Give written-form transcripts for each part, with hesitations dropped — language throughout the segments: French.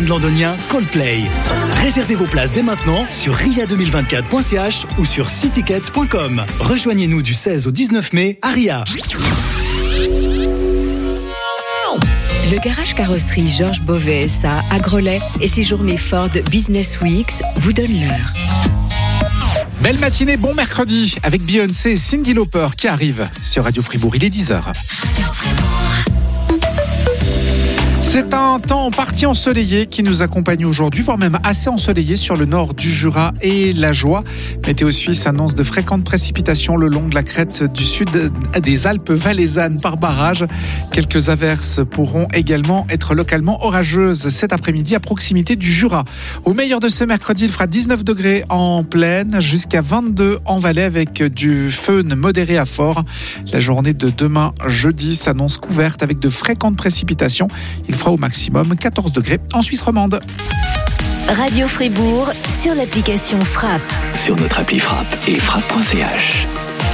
londonien Coldplay. Réservez vos places dès maintenant sur ria2024.ch ou sur ctickets.com. Rejoignez-nous du 16 au 19 mai à Ria. Le garage carrosserie Georges Beauvais SA à Grelais et ses journées Ford Business Weeks vous donnent l'heure. Belle matinée, bon mercredi avec Beyoncé et Cyndi Lauper qui arrivent sur Radio Fribourg. Il est 10h. C'est un temps parti ensoleillé qui nous accompagne aujourd'hui, voire même assez ensoleillé sur le nord du Jura et la Joie. Météo Suisse annonce de fréquentes précipitations le long de la crête du sud des Alpes valaisannes par barrage. Quelques averses pourront également être localement orageuses cet après-midi à proximité du Jura. Au meilleur de ce mercredi, il fera 19 degrés en plaine, jusqu'à 22 en Valais avec du feune modéré à fort. La journée de demain, jeudi, s'annonce couverte avec de fréquentes précipitations. Il fera au maximum 14 degrés en Suisse romande. Radio Fribourg sur l'application Frappe. Sur notre appli Frappe et frappe.ch.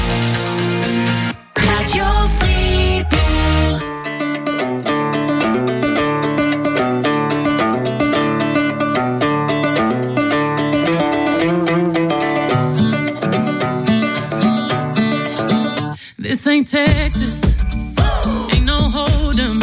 Radio Fribourg. This ain't Texas. Ain't no hold'em.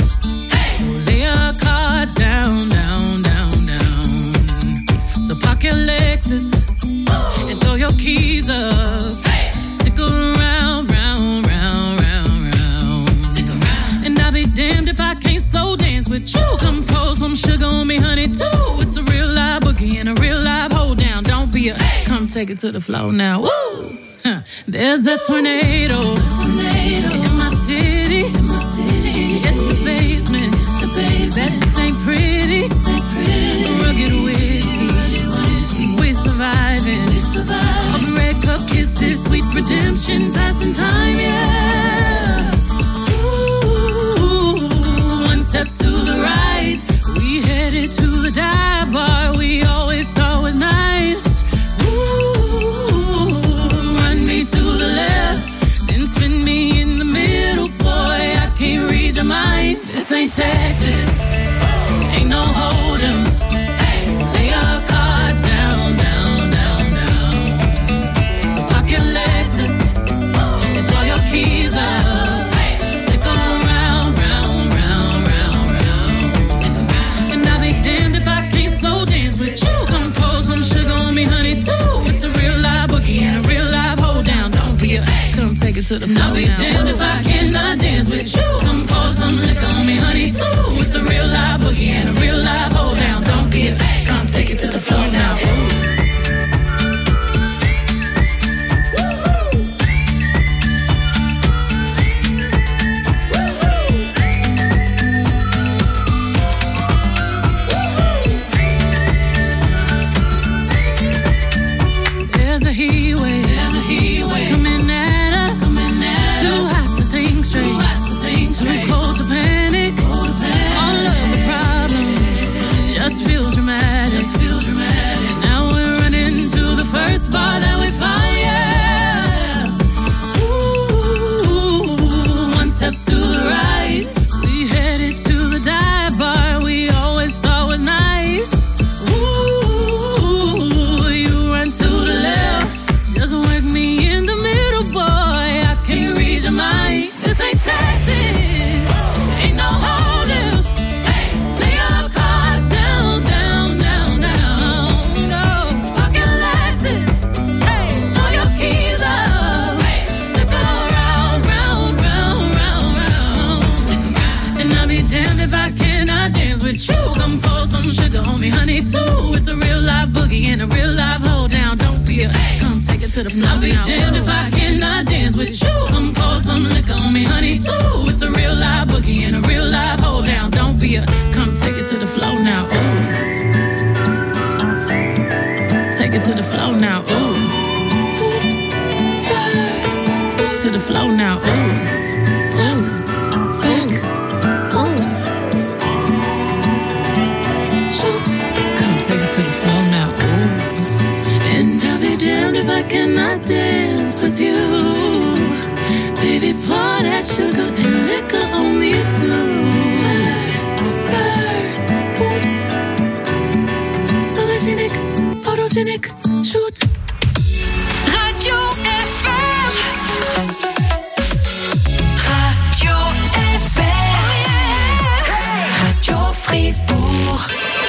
Down, down, down, down. So park your Lexus and throw your keys up. Stick around, round, round, round, round. Stick around. And I'll be damned if I can't slow dance with you. Come pour some sugar on me, honey, too. It's a real live boogie and a real live hold down. Don't be a come take it to the floor now. Woo! There's a tornado in my city. At the basement. That ain't pretty. Rugged whiskey. We're surviving. All the red cup kisses, sweet redemption, passing time, yeah. Ooh, one step to the right. We headed to the dive bar we always thought was nice. Ooh, run me to the left, then spin me in the middle. Boy, I can't read your mind. This ain't Texas. Ain't no hold'em. Lay our cards down, down, down, down. So park your Lexus and throw your keys up. Stick around, round, round, round, round. And I'll be damned if I can't slow dance with you. Come pour some sugar on me, honey, too. It's a real live boogie and a real live hold down. Don't be a come take it to the floor. I'll be damned if I cannot dance with you. Come pour some liquor on me, honey, too. It's a real live boogie and a real live hold down. Don't be a come take it to the floor now. There's a heat wave coming at us. Too hot to think straight. Too cold to panic. All of the problems just feel dramatic. Now we're running to the first bar that we find, yeah. Ooh, one step to the right. We headed to the dive bar we always thought was nice. Ooh, you run to the left, just work me in the middle, boy. I can't read your mind. This ain't Texas. Ain't no hold'em. Lay our cards down, down, down, down. No, pocket Lexus. Throw your keys up. Stick around, round, round, round, round. And I'll be damned if I cannot dance with you. Come pour some sugar on me, honey, too. It's a real live boogie and a real live hold down. Don't be a come take it to the floor. I'll be damned if I cannot dance with you. Come pour some liquor on me, honey, too. It's a real live boogie and a real live hold down. Don't be a come take it to the floor now. Ooh. Take it to the floor now. Ooh. Oops. Spurs. To the floor now. Ooh. Take it to the floor now, ooh. And I'll be damned if I cannot dance with you. Baby, pour that sugar and liquor on me too. Spurs, boots. photogenic, shoot. Radio FR. Radio FR. Radio Fribourg.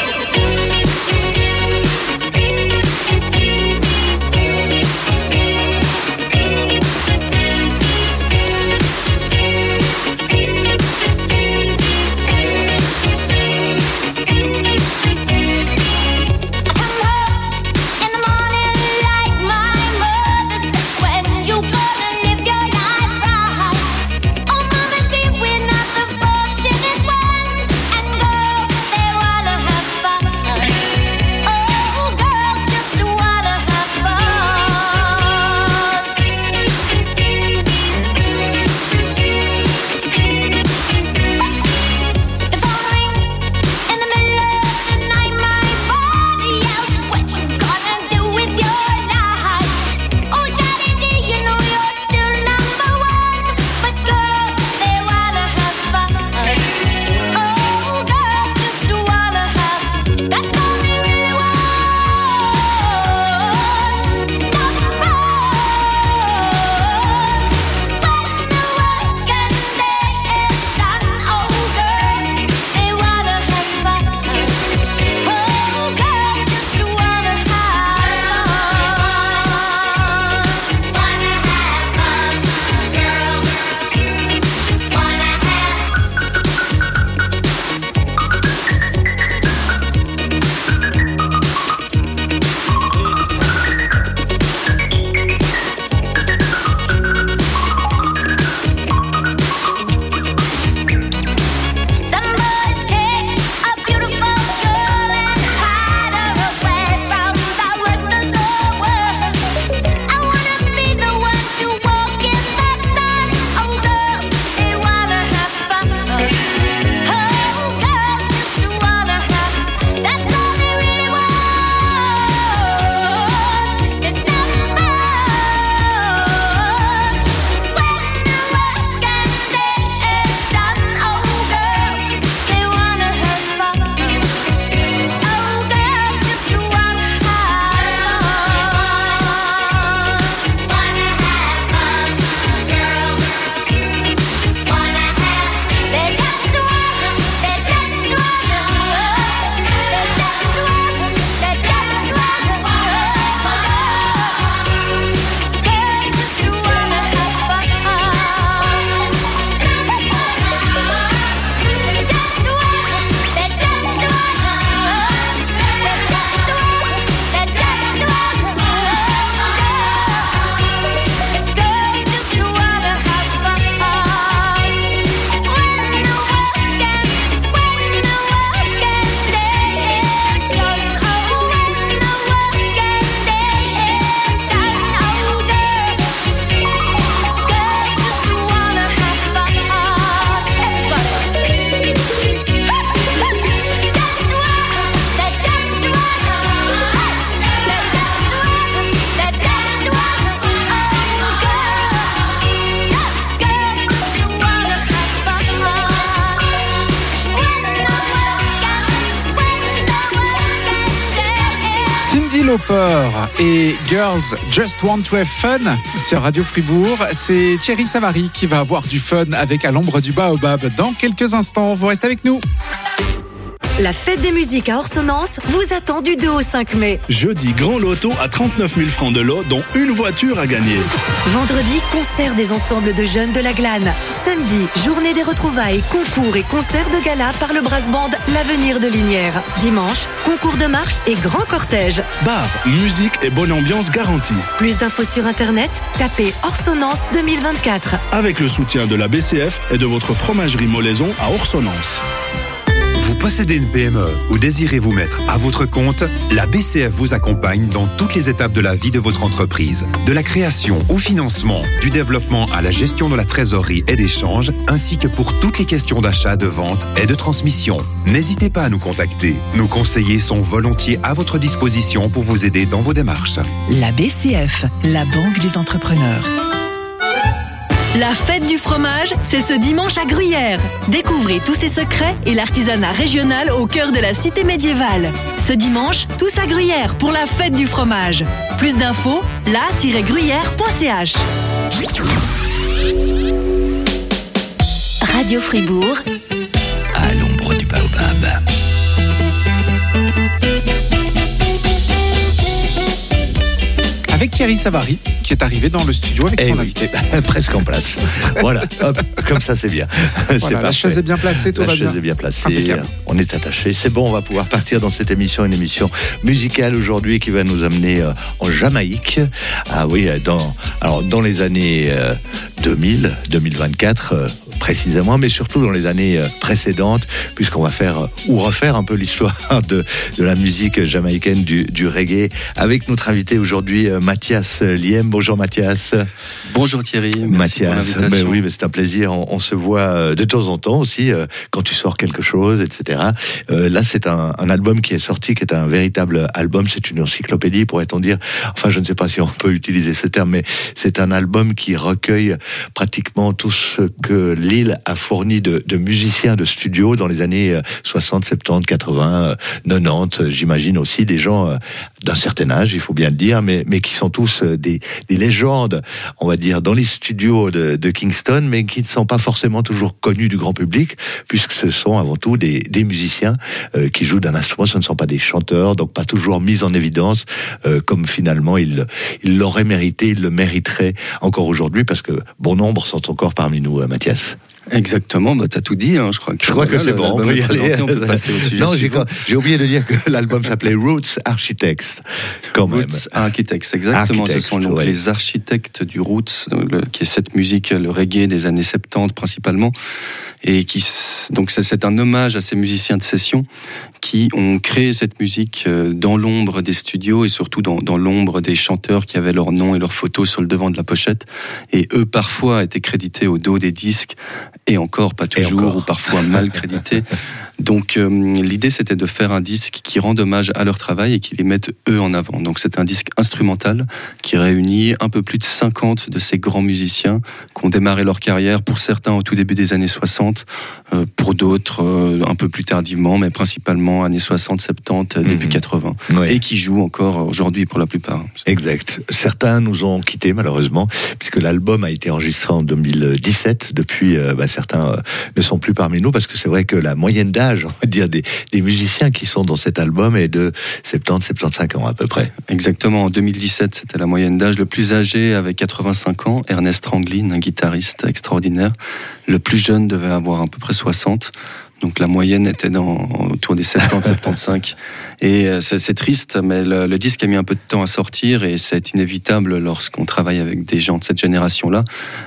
Lauper et Girls Just Want to Have Fun sur Radio Fribourg. C'est Thierry Savary qui va avoir du fun avec À l'ombre du baobab dans quelques instants. Vous restez avec nous. La fête des musiques à Orsonnance vous attend du 2 au 5 mai. Jeudi, grand loto à 39 000 francs de lot, dont une voiture à gagner. Vendredi, concert des ensembles de jeunes de la Glane. Samedi, journée des retrouvailles, concours et concert de gala par le brass band L'Avenir de Linière. Dimanche, concours de marche et grand cortège. Bar, musique et bonne ambiance garantie. Plus d'infos sur internet, tapez Orsonnance 2024. Avec le soutien de la BCF et de votre fromagerie Molaison à Orsonnance. Vous possédez une PME ou désirez vous mettre à votre compte? La BCF vous accompagne dans toutes les étapes de la vie de votre entreprise. De la création au financement, du développement à la gestion de la trésorerie et d'échange, ainsi que pour toutes les questions d'achat, de vente et de transmission. N'hésitez pas à nous contacter. Nos conseillers sont volontiers à votre disposition pour vous aider dans vos démarches. La BCF, la banque des entrepreneurs. La fête du fromage, c'est ce dimanche à Gruyère. Découvrez tous ses secrets et l'artisanat régional au cœur de la cité médiévale. Ce dimanche, tous à Gruyère pour la fête du fromage. Plus d'infos, la-gruyère.ch. Radio Fribourg, À l'ombre du baobab. Avec Thierry Savary, qui est arrivé dans le studio avec son invité. Presque en place. Voilà, hop, comme ça c'est bien. Voilà, la chaise est bien placée, tout va bien. La chaise est bien placée, Impeccable. on est attaché. C'est bon, on va pouvoir partir dans cette émission, une émission musicale aujourd'hui qui va nous amener en Jamaïque. Ah oui, dans les années 2000, 2024 précisément, mais surtout dans les années précédentes, puisqu'on va faire ou refaire un peu l'histoire de la musique jamaïcaine, du reggae, avec notre invité aujourd'hui, Mathias Liem. Bonjour Mathias. Bonjour Thierry, merci pour l'invitation. Oui, mais c'est un plaisir. On se voit de temps en temps aussi quand tu sors quelque chose, etc. Là, c'est un album qui est sorti, qui est un véritable album. C'est une encyclopédie, pourrait-on dire. Enfin, je ne sais pas si on peut utiliser ce terme, mais c'est un album qui recueille pratiquement tout ce que l'île a fourni de musiciens de studio dans les années 60, 70, 80, 90. J'imagine aussi des gens d'un certain âge, il faut bien le dire, mais qui sont tous des légendes, on va dire, dans les studios de Kingston, mais qui ne sont pas forcément toujours connus du grand public, puisque ce sont avant tout des musiciens qui jouent d'un instrument. Ce ne sont pas des chanteurs, donc pas toujours mis en évidence, comme finalement ils l'auraient mérité, ils le mériteraient encore aujourd'hui, parce que bon nombre sont encore parmi nous, Mathias. Exactement, t'as tout dit, hein, je crois que c'est bon, on peut y aller. On peut passer au sujet. Non, j'ai oublié de dire que l'album s'appelait Roots Architects, quand même. Roots Architects, exactement. Ce sont donc les architectes du Roots, qui est cette musique, le reggae des années 70 principalement, et donc c'est un hommage à ces musiciens de session qui ont créé cette musique dans l'ombre des studios et surtout dans l'ombre des chanteurs qui avaient leur nom et leurs photos sur le devant de la pochette, et eux parfois étaient crédités au dos des disques, et encore pas toujours, ou parfois mal crédités. Donc l'idée c'était de faire un disque qui rende hommage à leur travail et qui les mette eux en avant. Donc c'est un disque instrumental qui réunit un peu plus de 50 de ces grands musiciens qui ont démarré leur carrière, pour certains au tout début des années 60, pour d'autres un peu plus tardivement, mais principalement années 60, 70, début 80, et qui jouent encore aujourd'hui pour la plupart. Exact. Certains nous ont quittés malheureusement, puisque l'album a été enregistré en 2017. Depuis, certains ne sont plus parmi nous, parce que c'est vrai que la moyenne d'âge, on va dire, des musiciens qui sont dans cet album est de 70-75 ans à peu près. Exactement. En 2017, c'était la moyenne d'âge. Le plus âgé avait 85 ans, Ernest Ranglin, un guitariste extraordinaire. Le plus jeune devait avoir à peu près 60. Donc la moyenne était autour des 70-75. Et c'est triste, mais le disque a mis un peu de temps à sortir, et c'est inévitable lorsqu'on travaille avec des gens de cette génération-là.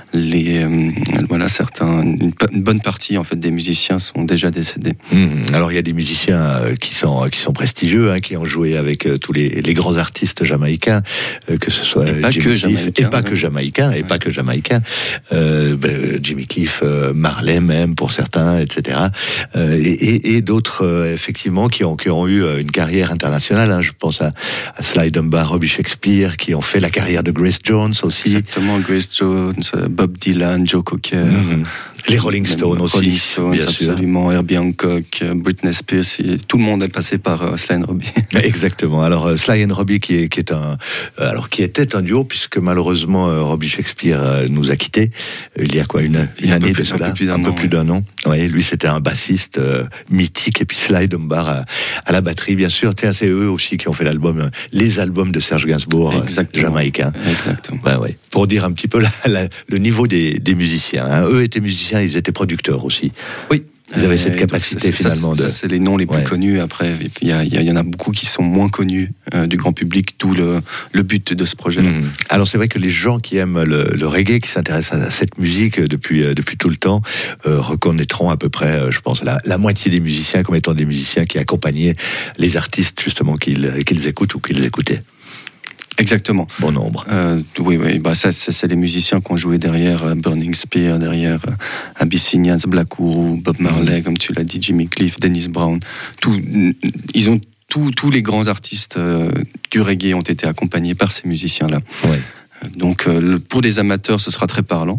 Une bonne partie en fait des musiciens sont déjà décédés. Alors il y a des musiciens qui sont prestigieux, qui ont joué avec tous les grands artistes jamaïcains, que ce soit pas que jamaïcains, Jimmy Cliff, Marley même pour certains, etc. Et d'autres effectivement qui ont eu une carrière internationale. Je pense à Sly Dunbar, Robbie Shakespeare, qui ont fait la carrière de Grace Jones aussi. Exactement, Grace Jones, Bob Dylan, Joe Cocker. Les Rolling Stones aussi, Rolling Stones, bien absolument, sûr. Herbie Hancock, Britney Spears, tout le monde est passé par Sly and Robbie. Exactement. Alors Sly and Robbie qui était un duo, puisque malheureusement Robbie Shakespeare nous a quittés il y a une année de cela, un peu plus d'un an. Ouais, lui c'était un bassiste mythique, et puis Sly Dunbar à la batterie, bien sûr. Tiens, c'est eux aussi qui ont fait les albums de Serge Gainsbourg, jamaïcain. Exactement. Pour dire un petit peu le niveau des musiciens. Eux étaient musiciens, ils étaient producteurs aussi. Oui. Ils avaient cette capacité finalement ça, c'est les noms les plus connus. Après, il y en a beaucoup qui sont moins connus du grand public, d'où le but de ce projet-là. Alors c'est vrai que les gens qui aiment le reggae, qui s'intéressent à cette musique depuis tout le temps, reconnaîtront à peu près, je pense, la moitié des musiciens comme étant des musiciens qui accompagnaient les artistes justement qu'ils écoutent ou qu'ils écoutaient. Exactement. Bon nombre. Oui, ça c'est les musiciens qui ont joué derrière Burning Spear, derrière Abyssinians, Black Uhuru, Bob Marley, comme tu l'as dit, Jimmy Cliff, Dennis Brown. Ils ont tous les grands artistes du reggae ont été accompagnés par ces musiciens-là. Ouais. Donc pour des amateurs, ce sera très parlant.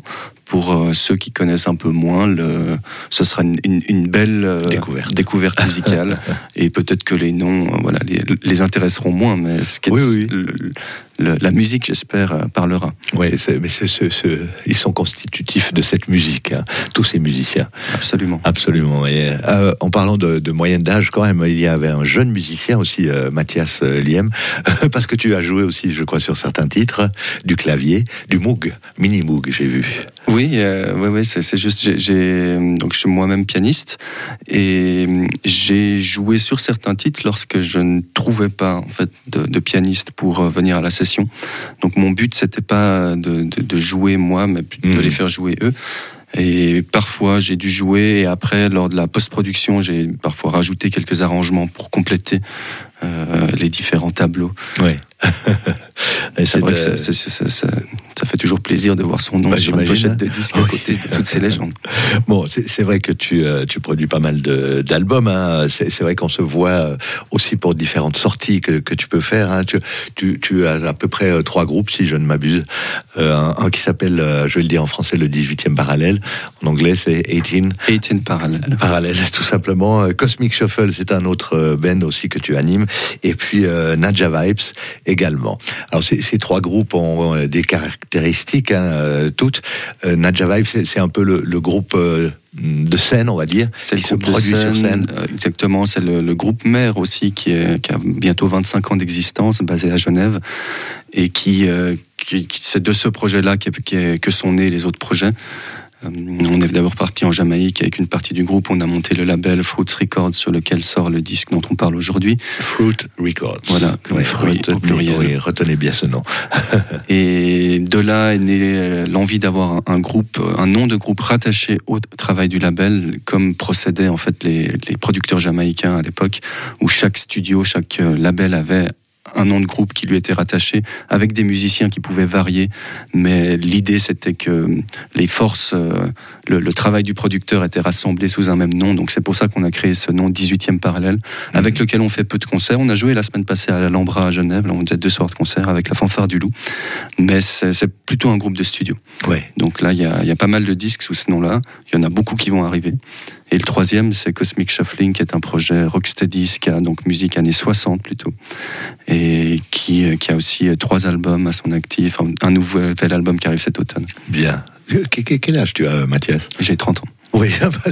pour ceux qui connaissent un peu moins, ce sera une belle découverte musicale. Et peut-être que les noms, les intéresseront moins, mais ce qui est la musique, j'espère, parlera. Oui, ils sont constitutifs de cette musique, hein, tous ces musiciens. Absolument. Absolument. Et, en parlant de moyenne d'âge, quand même, il y avait un jeune musicien aussi, Mathias Liem, parce que tu as joué aussi, je crois, sur certains titres, du clavier, du Moog, mini Moog, j'ai vu. Oui, c'est juste, donc je suis moi-même pianiste et j'ai joué sur certains titres lorsque je ne trouvais pas en fait de pianiste pour venir à la session. Donc mon but c'était pas de jouer moi, mais de les faire jouer eux. Et parfois j'ai dû jouer et après lors de la post-production j'ai parfois rajouté quelques arrangements pour compléter les différents tableaux. Oui. C'est vrai que ça fait toujours plaisir de voir son nom sur une pochette de disque à côté de toutes ces légendes. Bon, c'est vrai que tu produis pas mal d'albums. Hein. C'est vrai qu'on se voit aussi pour différentes sorties que tu peux faire. Hein. Tu as à peu près 3 groupes, si je ne m'abuse. Un qui s'appelle, je vais le dire en français, le 18e parallèle. En anglais, c'est 18 parallèle. Parallèle, tout simplement. Cosmic Shuffle, c'est un autre band aussi que tu animes. Et puis Nadja Vibes également. Alors ces 3 groupes ont des caractéristiques, hein, toutes. Nadja Vibes, c'est un peu le groupe de scène, on va dire, c'est qui se produit sur scène. Exactement, c'est le groupe mère aussi qui a bientôt 25 ans d'existence, basé à Genève, et qui c'est de ce projet-là que sont nés les autres projets. On est d'abord parti en Jamaïque avec une partie du groupe. On a monté le label Fruits Records sur lequel sort le disque dont on parle aujourd'hui. Fruit Records. Voilà, comme fruit au pluriel. Oui, retenez bien ce nom. Et de là est née l'envie d'avoir un groupe, un nom de groupe rattaché au travail du label, comme procédaient en fait les producteurs jamaïcains à l'époque, où chaque studio, chaque label avait un nom de groupe qui lui était rattaché, avec des musiciens qui pouvaient varier, mais l'idée c'était que les forces, le travail du producteur était rassemblé sous un même nom, donc c'est pour ça qu'on a créé ce nom 18e parallèle, avec lequel on fait peu de concerts. On a joué la semaine passée à l'Alhambra à Genève, là on faisait 2 soirs de concerts avec la Fanfare du Loup, mais c'est plutôt un groupe de studio. Ouais. Donc là il y a pas mal de disques sous ce nom-là, il y en a beaucoup qui vont arriver. Et le 3e, c'est Cosmic Shuffling, qui est un projet rocksteady, qui a donc musique années 60 plutôt, et qui a aussi 3 albums à son actif, un nouvel album qui arrive cet automne. Bien. Quel âge tu as, Mathias ? J'ai 30 ans. Oui,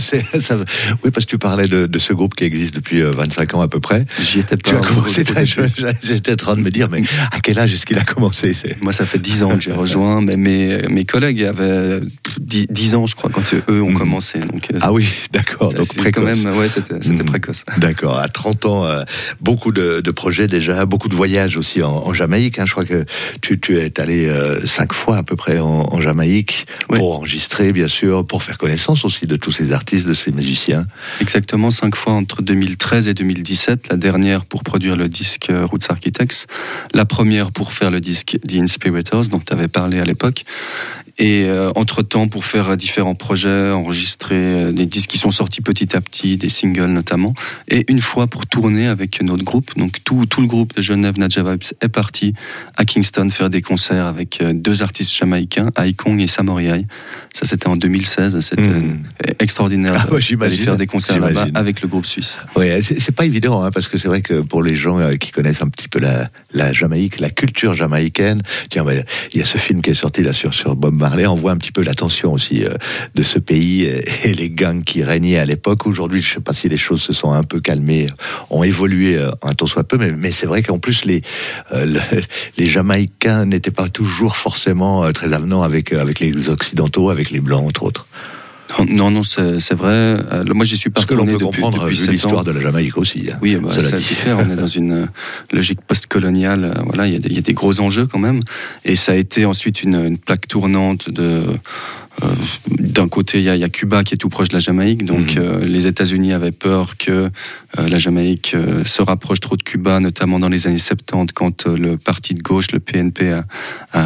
oui, parce que tu parlais de ce groupe qui existe depuis 25 ans à peu près. J'y étais pas. Tu as commencé très jeune. J'étais en train de me dire, mais à quel âge est-ce qu'il a commencé ? Moi, ça fait 10 ans que j'ai rejoint, mais mes collègues avaient 10 ans, je crois, quand eux ont commencé. Donc, ah oui, d'accord. Donc précoce. Quand même, ouais, c'était précoce. D'accord. À 30 ans, beaucoup de projets déjà, beaucoup de voyages aussi en Jamaïque. Hein. Je crois que tu es allé 5 fois à peu près en Jamaïque pour enregistrer, bien sûr, pour faire connaissance aussi de tous ces artistes, de ces musiciens. Exactement, 5 fois entre 2013 et 2017. La dernière pour produire le disque Roots Architects. La première pour faire le disque The Inspirators, dont tu avais parlé à l'époque. Et entre-temps, pour faire différents projets, enregistrer des disques qui sont sortis petit à petit, des singles notamment. Et une fois pour tourner avec notre groupe. Donc tout le groupe de Genève, Nadja Vibes, est parti à Kingston faire des concerts avec 2 artistes jamaïcains, Aikong et Samoriai. Ça, c'était en 2016. C'était extraordinaire d'aller faire des concerts là-bas avec le groupe suisse. Oui, c'est pas évident, hein, parce que c'est vrai que pour les gens qui connaissent un petit peu la Jamaïque, la culture jamaïcaine, tiens, il y a ce film qui est sorti là sur Bob Marley, on voit un petit peu la tension aussi de ce pays et les gangs qui régnaient à l'époque. Aujourd'hui, je sais pas si les choses se sont un peu calmées, ont évolué un tant soit peu, mais c'est vrai qu'en plus les Jamaïcains n'étaient pas toujours forcément très avenants avec les Occidentaux, avec les Blancs entre autres. Non, c'est vrai. Moi, j'y suis pas retourné depuis 7 ans. Vu l'histoire de la Jamaïque aussi. Hein. Oui, c'est clair. On est dans une logique post-coloniale. Voilà, il y a des gros enjeux quand même. Et ça a été ensuite une plaque tournante d'un côté, il y a Cuba qui est tout proche de la Jamaïque, donc les États-Unis avaient peur que la Jamaïque se rapproche trop de Cuba, notamment dans les années 70, quand le parti de gauche, le PNP,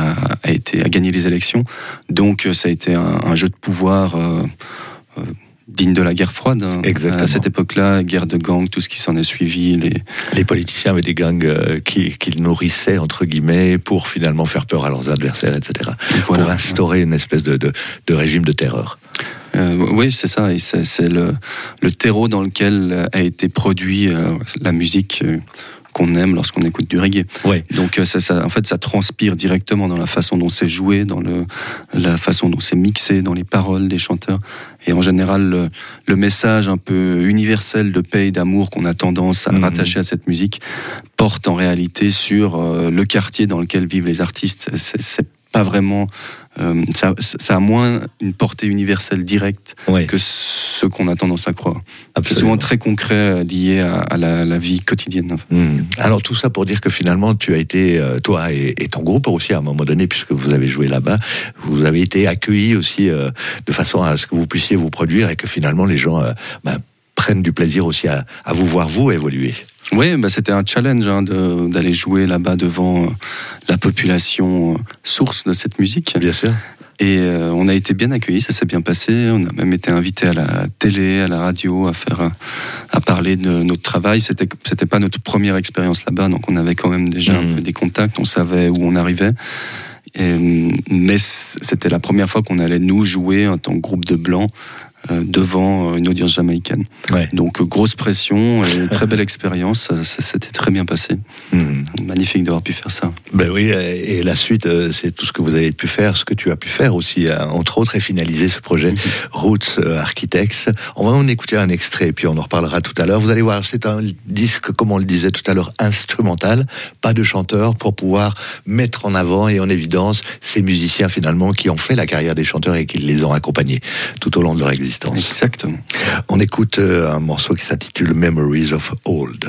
a gagné les élections. Donc ça a été un jeu de pouvoir digne de la guerre froide. Hein. Exactement. À cette époque-là, guerre de gangs, tout ce qui s'en est suivi. Les politiciens avaient des gangs qu'ils nourrissaient, entre guillemets, pour finalement faire peur à leurs adversaires, etc. Voilà. Pour instaurer une espèce de régime de terreur. Oui, c'est ça. Et c'est le terreau dans lequel a été produit la musique qu'on aime lorsqu'on écoute du reggae. Ouais. Donc en fait, ça transpire directement dans la façon dont c'est joué, dans la façon dont c'est mixé, dans les paroles des chanteurs. Et en général, le message un peu universel de paix et d'amour qu'on a tendance à rattacher à cette musique porte en réalité sur le quartier dans lequel vivent les artistes. C'est pas vraiment... ça a moins une portée universelle directe que ce qu'on a tendance à croire. Absolument. C'est souvent très concret, lié à la vie quotidienne. Alors tout ça pour dire que finalement tu as été, toi et ton groupe aussi à un moment donné, puisque vous avez joué là-bas, vous avez été accueillis aussi de façon à ce que vous puissiez vous produire et que finalement les gens prennent du plaisir aussi à vous voir vous évoluer. Oui, c'était un challenge d'aller jouer là-bas devant la population source de cette musique. Bien sûr. Et on a été bien accueillis, ça s'est bien passé. On a même été invité à la télé, à la radio, à parler de notre travail. C'était pas notre première expérience là-bas, donc on avait quand même déjà un peu des contacts, on savait où on arrivait. Mais c'était la première fois qu'on allait nous jouer en tant que groupe de blancs devant une audience jamaïcaine. Ouais. Donc grosse pression et très belle expérience, ça s'était très bien passé. Magnifique d'avoir pu faire ça. Ben oui, et la suite, c'est tout ce que vous avez pu faire, ce que tu as pu faire aussi, entre autres, et finaliser ce projet Roots Architects. On va en écouter un extrait, et puis on en reparlera tout à l'heure. Vous allez voir, c'est un disque, comme on le disait tout à l'heure, instrumental, pas de chanteur, pour pouvoir mettre en avant et en évidence ces musiciens finalement qui ont fait la carrière des chanteurs et qui les ont accompagnés tout au long de leur existence. Exactement. On écoute un morceau qui s'intitule Memories of Old.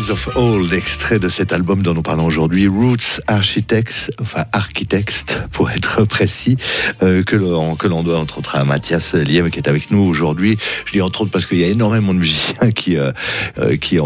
Memories of Old, extrait de cet album dont nous parlons aujourd'hui, Roots Architects pour être précis, que l'on doit entre autres à Mathias Liem qui est avec nous aujourd'hui. Je dis entre autres parce qu'il y a énormément de musiciens qui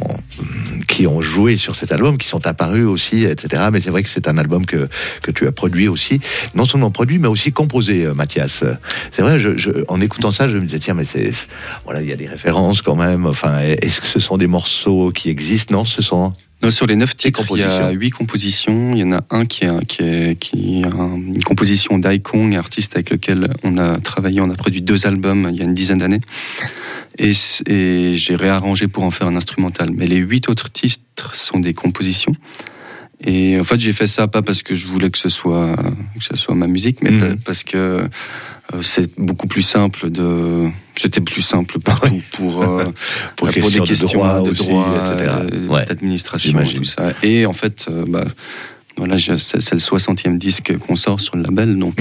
ont joué sur cet album, qui sont apparus aussi, etc. Mais c'est vrai que c'est un album que tu as produit aussi, non seulement produit mais aussi composé, Mathias. C'est vrai, en écoutant ça, je me disais tiens, mais voilà, il y a des références quand même. Enfin, est-ce que ce sont des morceaux qui existent? Non, ce sont... Non, sur les 9 titres, il y a 8 compositions. Il y en a un qui est une composition d'Ai Kong, artiste avec lequel on a travaillé. On a produit 2 albums il y a une dizaine d'années. Et j'ai réarrangé pour en faire un instrumental. Mais les 8 autres titres sont des compositions. Et en fait, j'ai fait ça pas parce que je voulais que ce soit ma musique, mais parce que c'est beaucoup plus simple c'était plus simple partout pour des questions de droit, d'administration et tout ça. Et en fait, voilà, c'est le 60e disque qu'on sort sur le label, donc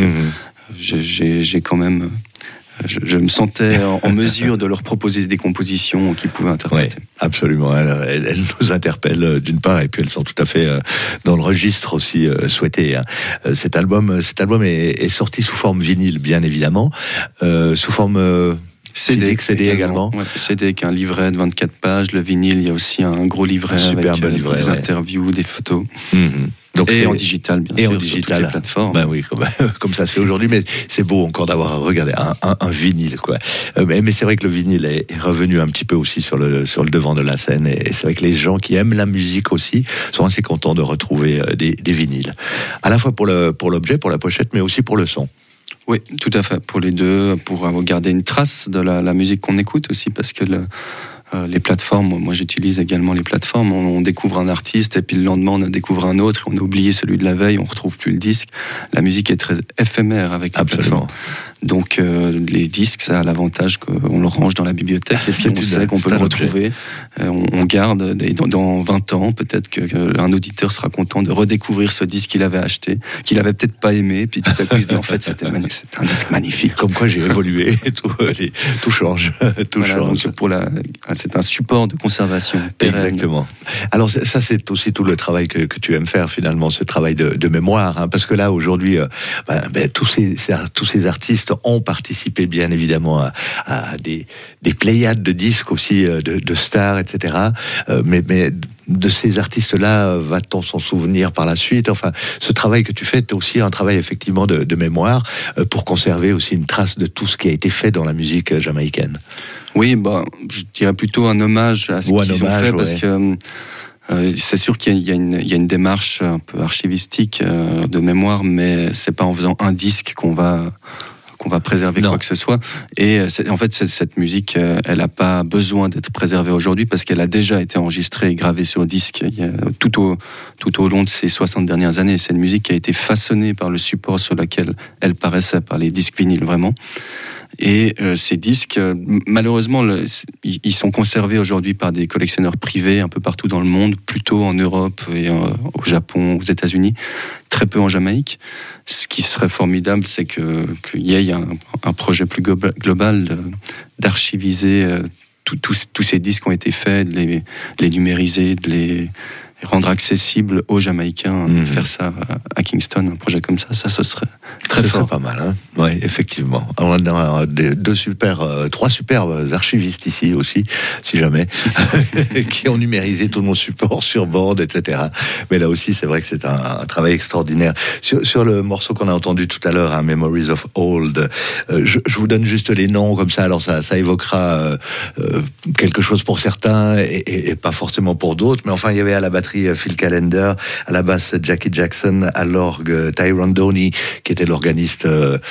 j'ai quand même... Je me sentais en mesure de leur proposer des compositions qu'ils pouvaient interpréter. Oui, absolument. Elles nous interpellent d'une part, et puis elles sont tout à fait dans le registre aussi souhaité. Cet album est sorti sous forme vinyle, bien évidemment, sous forme... CD également. Ouais, CD avec un livret de 24 pages. Le vinyle, il y a aussi un gros livret avec des interviews, des photos. Donc en digital, bien sûr, sur toutes les plateformes. Ben oui, comme ça se fait aujourd'hui, mais c'est beau encore d'avoir regardé un vinyle, quoi. Mais c'est vrai que le vinyle est revenu un petit peu aussi sur le devant de la scène, et c'est vrai que les gens qui aiment la musique aussi sont assez contents de retrouver des vinyles. À la fois pour l'objet, pour la pochette, mais aussi pour le son. Oui, tout à fait. Pour les deux, pour garder une trace de la musique qu'on écoute aussi, parce que les plateformes, moi j'utilise également les plateformes, on découvre un artiste et puis le lendemain on découvre un autre, on a oublié celui de la veille, on retrouve plus le disque. La musique est très éphémère avec les plateformes. Donc les disques, ça a l'avantage qu'on le range dans la bibliothèque et puis on sait qu'on peut le retrouver. On garde, et dans 20 ans, peut-être qu'un auditeur sera content de redécouvrir ce disque qu'il avait acheté, qu'il avait peut-être pas aimé, puis tout à coup il se dit en fait c'était un disque magnifique. Comme quoi j'ai évolué, tout change. Donc c'est un support de conservation pérenne. Exactement. Alors ça c'est aussi tout le travail que tu aimes faire finalement, ce travail de mémoire, hein, parce que là aujourd'hui, tous ces artistes ont participé bien évidemment à des pléiades de disques aussi, de stars, etc. Mais de ces artistes-là, va-t-on s'en souvenir par la suite? Enfin, ce travail que tu fais, c'est aussi un travail effectivement de mémoire pour conserver aussi une trace de tout ce qui a été fait dans la musique jamaïcaine. Oui, je dirais plutôt un hommage à ce qu'ils ont fait, parce que c'est sûr qu'il y a une démarche un peu archivistique de mémoire, mais c'est pas en faisant un disque qu'on va préserver quoi que ce soit. Et en fait, cette musique, elle n'a pas besoin d'être préservée aujourd'hui parce qu'elle a déjà été enregistrée et gravée sur disque tout au long de ces 60 dernières années. C'est une musique qui a été façonnée par le support sur lequel elle paraissait, par les disques vinyles vraiment. Et ces disques, malheureusement, ils sont conservés aujourd'hui par des collectionneurs privés un peu partout dans le monde, plutôt en Europe et au Japon, aux États-Unis, très peu en Jamaïque. Ce qui serait formidable, c'est qu'il y ait un projet plus global d'archiviser tous ces disques qui ont été faits, de les numériser, de les rendre accessibles aux Jamaïcains, faire ça à Kingston, un projet comme ça ce serait très fort. C'est pas mal, hein. Oui, effectivement. On a trois superbes archivistes ici aussi, si jamais, qui ont numérisé tout mon support sur board, etc. Mais là aussi, c'est vrai que c'est un travail extraordinaire. Sur le morceau qu'on a entendu tout à l'heure, hein, Memories of Old, je vous donne juste les noms comme ça, alors ça évoquera quelque chose pour certains et pas forcément pour d'autres, mais enfin, il y avait à la batterie Phil Callender, à la basse Jackie Jackson, à l'orgue Tyrone Downey, qui était l'organiste,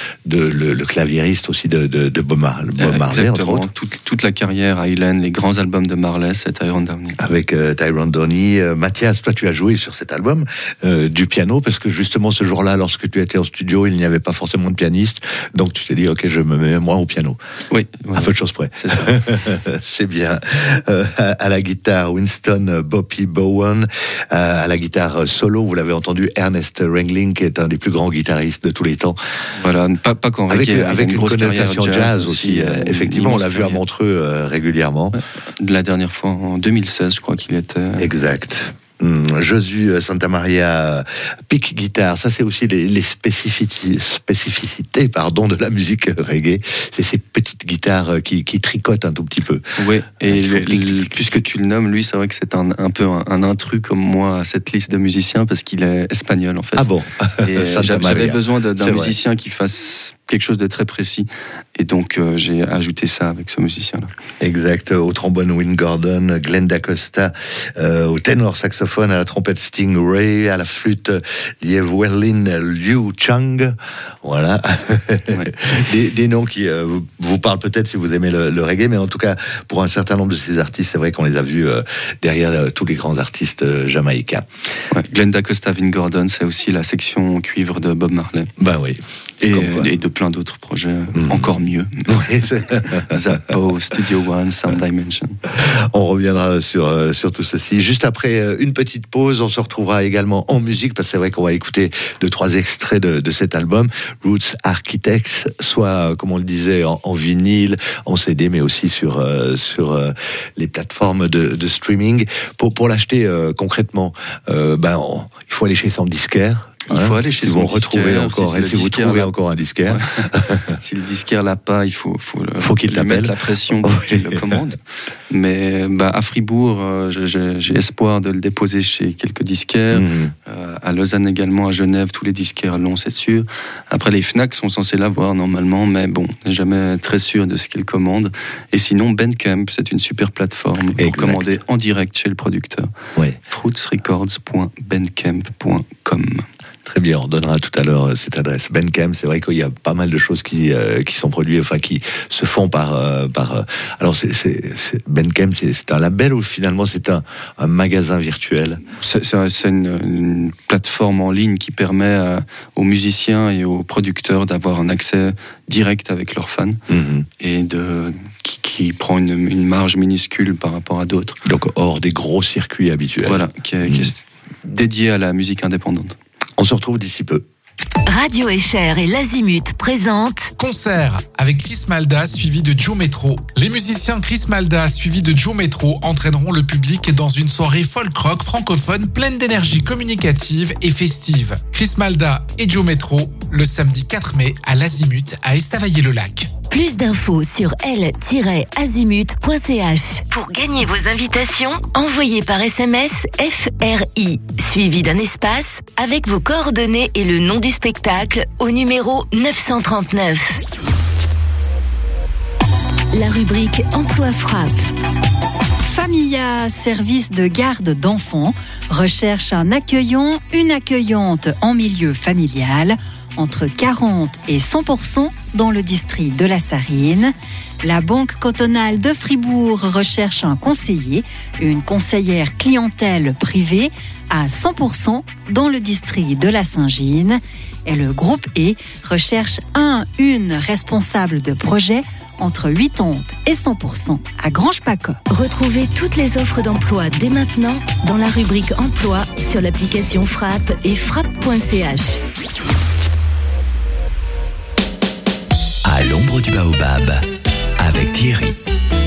le claviériste aussi de Bob Marley, entre autres. Toute la carrière à Helen, les grands albums de Marley, c'est Tyrone Downey. Avec Tyrone Downey. Mathias, toi tu as joué sur cet album du piano, parce que justement ce jour-là, lorsque tu étais en studio, il n'y avait pas forcément de pianiste, donc tu t'es dit ok, je me mets moi au piano. Oui. À peu de choses près. C'est ça. C'est bien. À la guitare, Winston Boppy Bowen, Gordon. À la guitare solo, vous l'avez entendu, Ernest Rangling, qui est un des plus grands guitaristes de tous les temps. Voilà, pas qu'en reggae, avec une connotation jazz aussi. Effectivement, on l'a vu à Montreux régulièrement. La dernière fois, en 2016, je crois qu'il était... Exact. Josu Santamaria, pick guitare, ça c'est aussi les spécificités de la musique reggae. C'est ces petites guitares qui tricotent un tout petit peu. Oui, et puisque tu le nommes, lui, c'est vrai que c'est un peu un intrus comme moi à cette liste de musiciens parce qu'il est espagnol en fait. Ah bon. Et j'avais besoin d'un musicien qui fasse quelque chose de très précis. Et donc, j'ai ajouté ça avec ce musicien-là. Exact. Au trombone, Win Gordon, Glenn D'Acosta, au ténor saxophone, à la trompette, Sting Ray, à la flûte, Liev Werlin, Liu Chang. Voilà. Ouais. des noms qui vous parlent peut-être si vous aimez le reggae, mais en tout cas, pour un certain nombre de ces artistes, c'est vrai qu'on les a vus derrière tous les grands artistes jamaïcains. Ouais. Glenn D'Acosta, Win Gordon, c'est aussi la section cuivre de Bob Marley. Ben oui. Et de plein d'autres projets encore mieux. Oui, Zappo, Studio One, Sound Dimension. On reviendra sur tout ceci. Juste après une petite pause, on se retrouvera également en musique, parce que c'est vrai qu'on va écouter 2-3 extraits de cet album, Roots Architects, soit, comme on le disait, en vinyle, en CD, mais aussi sur les plateformes de streaming. Pour l'acheter concrètement, il faut aller chez son disquaire. Il faut aller chez son disquaire. Si vous trouvez encore un disquaire. Si le disquaire l'a pas, il faut qu'il lui mettre la pression pour qu'il le commande. Mais à Fribourg, j'ai espoir de le déposer chez quelques disquaires. À Lausanne également, à Genève, tous les disquaires l'ont, c'est sûr. Après, les Fnac sont censés l'avoir normalement, mais bon, jamais très sûr de ce qu'ils commandent. Et sinon, Bandcamp, c'est une super plateforme pour commander en direct chez le producteur. Ouais. fruitsrecords.bandcamp.com. Très bien, on donnera tout à l'heure cette adresse. Bandcamp, c'est vrai qu'il y a pas mal de choses qui sont produites, enfin qui se font par. Alors Bandcamp, c'est un label ou finalement c'est un magasin virtuel? C'est une plateforme en ligne qui permet aux musiciens et aux producteurs d'avoir un accès direct avec leurs fans et qui prend une marge minuscule par rapport à d'autres. Donc hors des gros circuits habituels. Voilà, qui est dédié à la musique indépendante. On se retrouve d'ici peu. Radio FR et l'Azimut présentent Concert avec Chris Malda suivi de Joe Metro. Les musiciens Chris Malda suivi de Joe Metro entraîneront le public dans une soirée folk rock francophone pleine d'énergie communicative et festive. Chris Malda et Joe Metro le samedi 4 mai à l'Azimut à Estavayer-le-Lac. Plus d'infos sur l-azimut.ch. Pour gagner vos invitations, envoyez par SMS FRI, suivi d'un espace, avec vos coordonnées et le nom du spectacle au numéro 939. La rubrique Emploi Frappe. Familla, service de garde d'enfants, recherche un accueillant, une accueillante en milieu familial, entre 40 et 100% dans le district de la Sarine. La Banque cantonale de Fribourg recherche un conseiller, une conseillère clientèle privée à 100% dans le district de la Saint-Gine. Et le groupe E recherche une responsable de projet entre 80 et 100% à Grange-Paco. Retrouvez toutes les offres d'emploi dès maintenant dans la rubrique Emploi sur l'application Frappe et frappe.ch. À l'ombre du baobab, avec Thierry.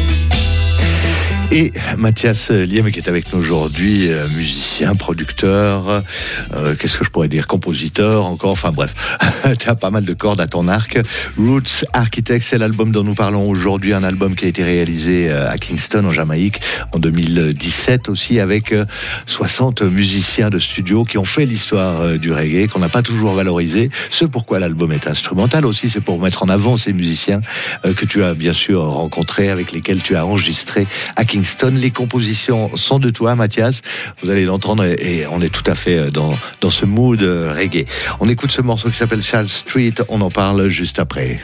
Et Mathias Liem qui est avec nous aujourd'hui, musicien, producteur, qu'est-ce que je pourrais dire, compositeur encore, enfin bref, tu as pas mal de cordes à ton arc. Roots Architects, c'est l'album dont nous parlons aujourd'hui, un album qui a été réalisé à Kingston en Jamaïque en 2017 aussi, avec 60 musiciens de studio qui ont fait l'histoire du reggae, qu'on n'a pas toujours valorisé. Ce pourquoi l'album est instrumental aussi, c'est pour mettre en avant ces musiciens que tu as bien sûr rencontrés, avec lesquels tu as enregistré à Kingston. Les compositions sont de toi, Mathias. Vous allez l'entendre et on est tout à fait dans ce mood reggae. On écoute ce morceau qui s'appelle Charles Street. On en parle juste après.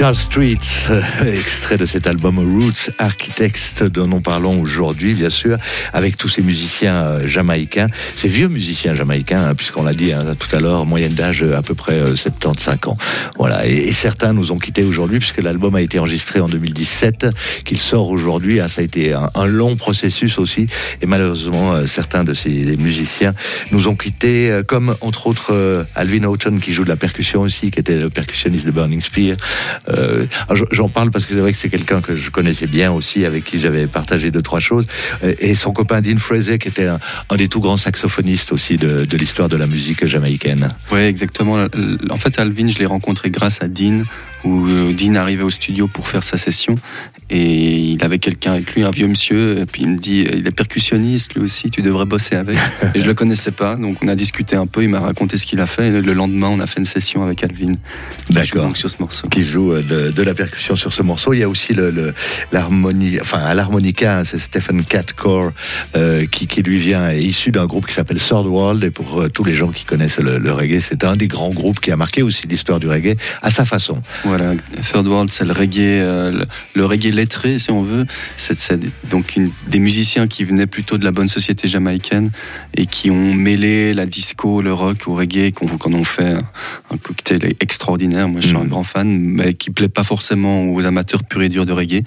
Charles Street, extrait de cet album Roots Architects dont nous parlons aujourd'hui, bien sûr, avec tous ces musiciens jamaïcains, ces vieux musiciens jamaïcains, puisqu'on l'a dit tout à l'heure, moyenne d'âge à peu près 75 ans. Voilà. Et certains nous ont quittés aujourd'hui, puisque l'album a été enregistré en 2017, qu'il sort aujourd'hui. Ça a été un long processus aussi, et malheureusement, certains de ces musiciens nous ont quittés, comme entre autres Alvin Houghton, qui joue de la percussion aussi, qui était le percussionniste de Burning Spear. J'en parle parce que c'est vrai que c'est quelqu'un que je connaissais bien aussi, avec qui j'avais partagé 2-3 choses, et son copain Dean Fraser, qui était un des tout grands saxophonistes aussi de l'histoire de la musique jamaïcaine. Oui, exactement. En fait, Alvin, je l'ai rencontré grâce à Dean, où Dean arrivait au studio pour faire sa session, et il avait quelqu'un avec lui, un vieux monsieur, et puis il me dit, il est percussionniste lui aussi, tu devrais bosser avec. Et je le connaissais pas, donc on a discuté un peu, il m'a raconté ce qu'il a fait, et le lendemain on a fait une session avec Alvin. D'accord. Donc sur ce morceau. Qui joue de la percussion sur ce morceau. Il y a aussi l'harmonie, enfin à l'harmonica, c'est Stephen Catcore qui lui vient, est issu d'un groupe qui s'appelle Third World, et pour tous les gens qui connaissent le reggae, c'est un des grands groupes qui a marqué aussi l'histoire du reggae à sa façon. Voilà, Third World, c'est le reggae lettré, si on veut. C'est donc des musiciens qui venaient plutôt de la bonne société jamaïcaine et qui ont mêlé la disco, le rock au reggae, qu'on ont fait un cocktail extraordinaire. Moi, je suis un grand fan, mais qui plaît pas forcément aux amateurs purs et durs de reggae.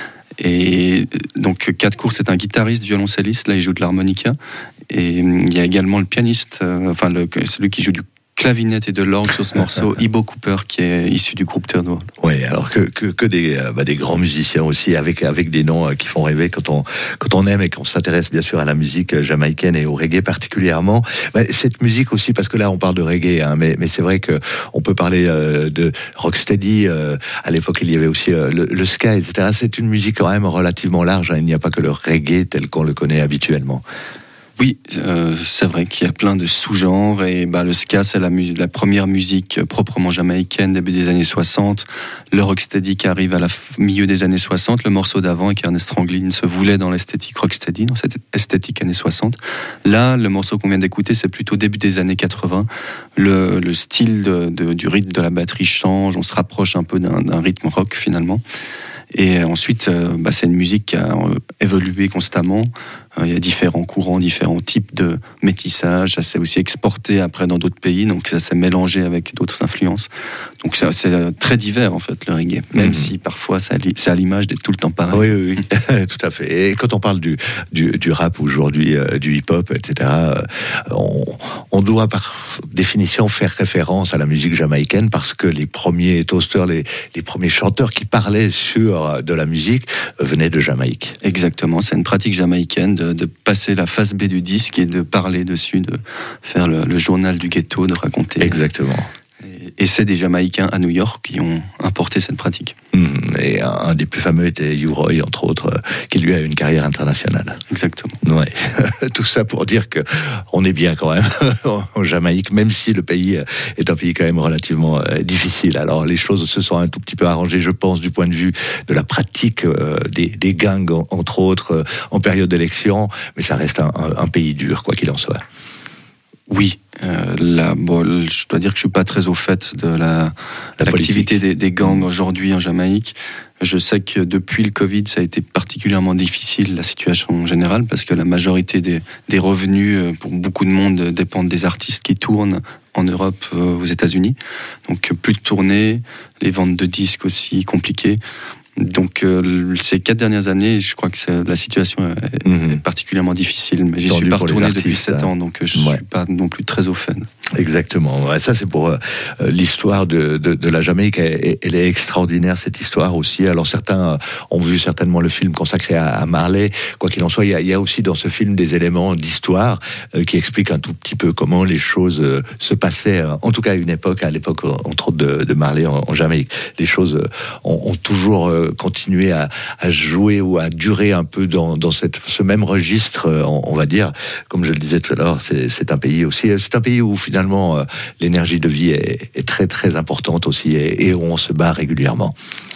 Et donc, Catcore, c'est un guitariste, violoncelliste. Là, il joue de l'harmonica. Et il y a également le pianiste, celui qui joue du clavinette et de l'orgue sur ce morceau, Ibo Cooper, qui est issu du groupe Third World. Oui, alors que des grands musiciens aussi, avec des noms qui font rêver quand on aime et qu'on s'intéresse bien sûr à la musique jamaïcaine et au reggae particulièrement. Cette musique aussi, parce que là on parle de reggae, mais c'est vrai que on peut parler de rocksteady. À l'époque, il y avait aussi le ska, etc. C'est une musique quand même relativement large. Il n'y a pas que le reggae tel qu'on le connaît habituellement. Oui, c'est vrai qu'il y a plein de sous-genres, et le ska, c'est la première musique proprement jamaïcaine, début des années 60. Le rocksteady qui arrive à la milieu des années 60. Le morceau d'avant, avec Ernest Ranglin, se voulait dans l'esthétique rocksteady, dans cette esthétique années 60. Là, le morceau qu'on vient d'écouter, c'est plutôt début des années 80. Le style du rythme de la batterie change, on se rapproche un peu d'un rythme rock finalement. Et ensuite, c'est une musique qui a évolué constamment. Il y a différents courants, différents types de métissage. Ça s'est aussi exporté après dans d'autres pays, donc ça s'est mélangé avec d'autres influences. Donc c'est très divers en fait le reggae, même si parfois c'est à l'image d'être tout le temps pareil. Oui, tout à fait. Et quand on parle du rap aujourd'hui, du hip-hop, etc., on doit par définition faire référence à la musique jamaïcaine, parce que les premiers toasters, les premiers chanteurs qui parlaient sur de la musique venaient de Jamaïque. Exactement, c'est une pratique jamaïcaine de passer la face B du disque et de parler dessus, de faire le journal du ghetto, de raconter. Exactement. Et c'est des Jamaïcains à New York qui ont importé cette pratique. Et un des plus fameux était U-Roy, entre autres, qui lui a une carrière internationale. Exactement. Ouais. Tout ça pour dire que on est bien quand même en Jamaïque, même si le pays est un pays quand même relativement difficile. Alors les choses se sont un tout petit peu arrangées, je pense, du point de vue de la pratique des gangs, entre autres, en période d'élection, mais ça reste un pays dur, quoi qu'il en soit. Oui, je dois dire que je suis pas très au fait de l'activité des gangs aujourd'hui en Jamaïque. Je sais que depuis le Covid, ça a été particulièrement difficile, la situation générale, parce que la majorité des revenus pour beaucoup de monde dépendent des artistes qui tournent en Europe, aux États-Unis. Donc plus de tournées, les ventes de disques aussi compliquées. Donc ces 4 dernières années, je crois que la situation est particulièrement difficile, mais j'y suis pas retourné depuis 7 ans, donc je suis pas non plus très au fait. Exactement, ça c'est pour l'histoire de la Jamaïque, elle est extraordinaire cette histoire aussi. Alors certains ont vu certainement le film consacré à Marley, quoi qu'il en soit, il y a aussi dans ce film des éléments d'histoire qui expliquent un tout petit peu comment les choses se passaient, en tout cas à l'époque entre autres de Marley en Jamaïque. Les choses ont toujours continué à jouer ou à durer un peu dans ce même registre, on va dire. Comme je le disais tout à l'heure, c'est un pays aussi, c'est un pays où finalement l'énergie de vie est très très importante aussi, et où on se bat régulièrement.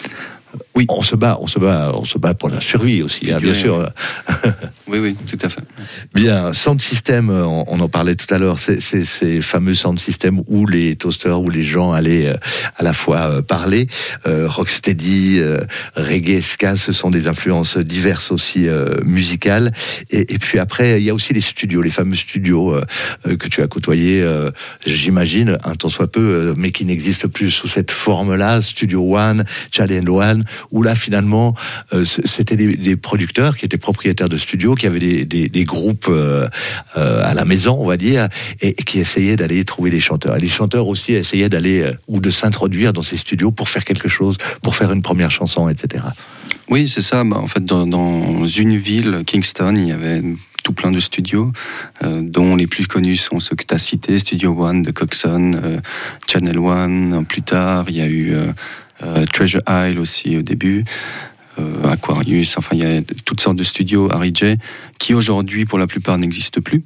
Oui. On se bat pour la survie aussi, hein, bien sûr. Oui, tout à fait. Bien, sound system, on en parlait tout à l'heure, ces fameux sound system où les toasters, où les gens allaient à la fois parler. Rocksteady, reggae, ska, ce sont des influences diverses aussi musicales. Et puis après, il y a aussi les studios, les fameux studios que tu as côtoyés, j'imagine, un tant soit peu, mais qui n'existent plus sous cette forme-là, Studio One, Channel One, où là finalement c'était des producteurs qui étaient propriétaires de studios, qui avaient des groupes à la maison, on va dire, et qui essayaient d'aller trouver les chanteurs. Et les chanteurs aussi essayaient d'aller ou de s'introduire dans ces studios pour faire quelque chose, pour faire une première chanson, etc. Oui, c'est ça. En fait, dans une ville, Kingston, il y avait tout plein de studios, dont les plus connus sont ceux que tu as cités, Studio One de Coxon, Channel One, plus tard, il y a eu Treasure Isle aussi au début, Aquarius, enfin il y a toutes sortes de studios, Harry J, qui aujourd'hui pour la plupart n'existent plus.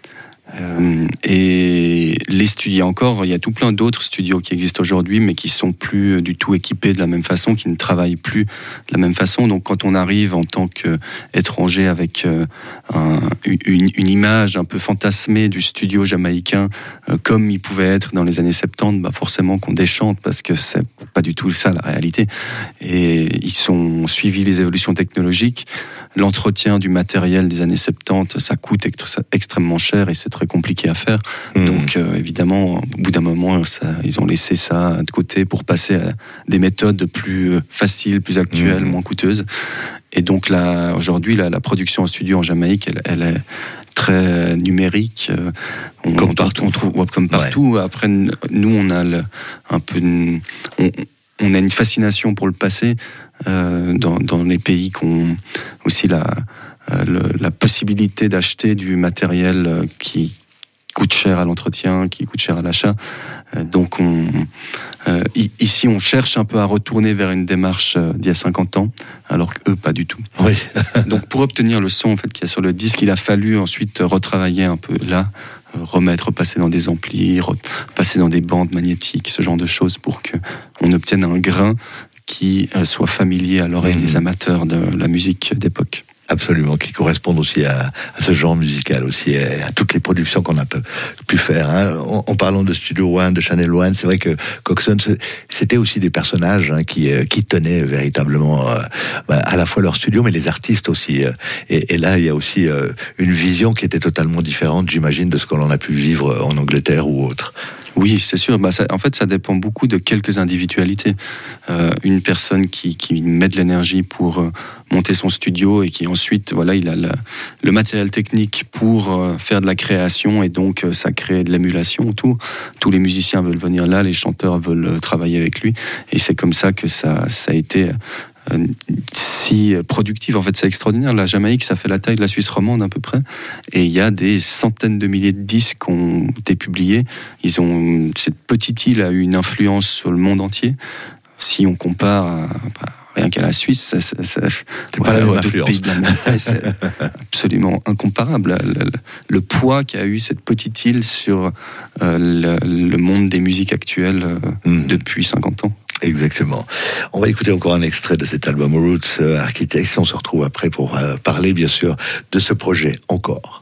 Et les studios il y a tout plein d'autres studios qui existent aujourd'hui, mais qui sont plus du tout équipés de la même façon, qui ne travaillent plus de la même façon. Donc quand on arrive en tant qu'étranger avec une image un peu fantasmée du studio jamaïcain, comme il pouvait être dans les années 70, forcément qu'on déchante, parce que c'est pas du tout ça la réalité. Et ils ont suivi les évolutions technologiques. L'entretien du matériel des années 70, ça coûte extrêmement cher et c'est très compliqué à faire. Donc évidemment, au bout d'un moment, ils ont laissé ça de côté pour passer à des méthodes plus faciles, plus actuelles, moins coûteuses. Et donc là, aujourd'hui, la production en studio en Jamaïque, elle est très numérique. Comme partout. Comme partout. Ouais. Après, nous, on a on a une fascination pour le passé dans les pays qui ont aussi la possibilité d'acheter du matériel qui coûte cher à l'entretien, qui coûte cher à l'achat. Donc ici, on cherche un peu à retourner vers une démarche d'il y a 50 ans, alors qu'eux, pas du tout. Oui. Donc pour obtenir le son en fait, qu'il y a sur le disque, il a fallu ensuite retravailler un peu là, passer dans des amplis, passer dans des bandes magnétiques, ce genre de choses, pour qu'on obtienne un grain qui soit familier à l'oreille des amateurs de la musique d'époque. Absolument, qui correspondent aussi à ce genre musical, aussi à toutes les productions qu'on a pu faire. Hein. En parlant de Studio One, de Channel One, c'est vrai que Coxon, c'était aussi des personnages qui tenaient véritablement à la fois leur studio, mais les artistes aussi. Et là, il y a aussi une vision qui était totalement différente, j'imagine, de ce que l'on a pu vivre en Angleterre ou autre. Oui, c'est sûr. En fait, ça dépend beaucoup de quelques individualités. Une personne qui met de l'énergie pour monter son studio et qui ensuite, il a le matériel technique pour faire de la création, et donc ça crée de l'émulation. Tous les musiciens veulent venir là, les chanteurs veulent travailler avec lui, et c'est comme ça que ça a été si productif. En fait, c'est extraordinaire. La Jamaïque, ça fait la taille de la Suisse romande à peu près, et il y a des centaines de milliers de disques qui ont été publiés. Cette petite île a eu une influence sur le monde entier. Si on compare rien qu'à la Suisse, c'est pas la même d'autres pays de la même taille, c'est absolument incomparable. Le poids qu'a eu cette petite île sur le monde des musiques actuelles depuis 50 ans. Exactement. On va écouter encore un extrait de cet album Roots Architects. On se retrouve après pour parler bien sûr de ce projet encore.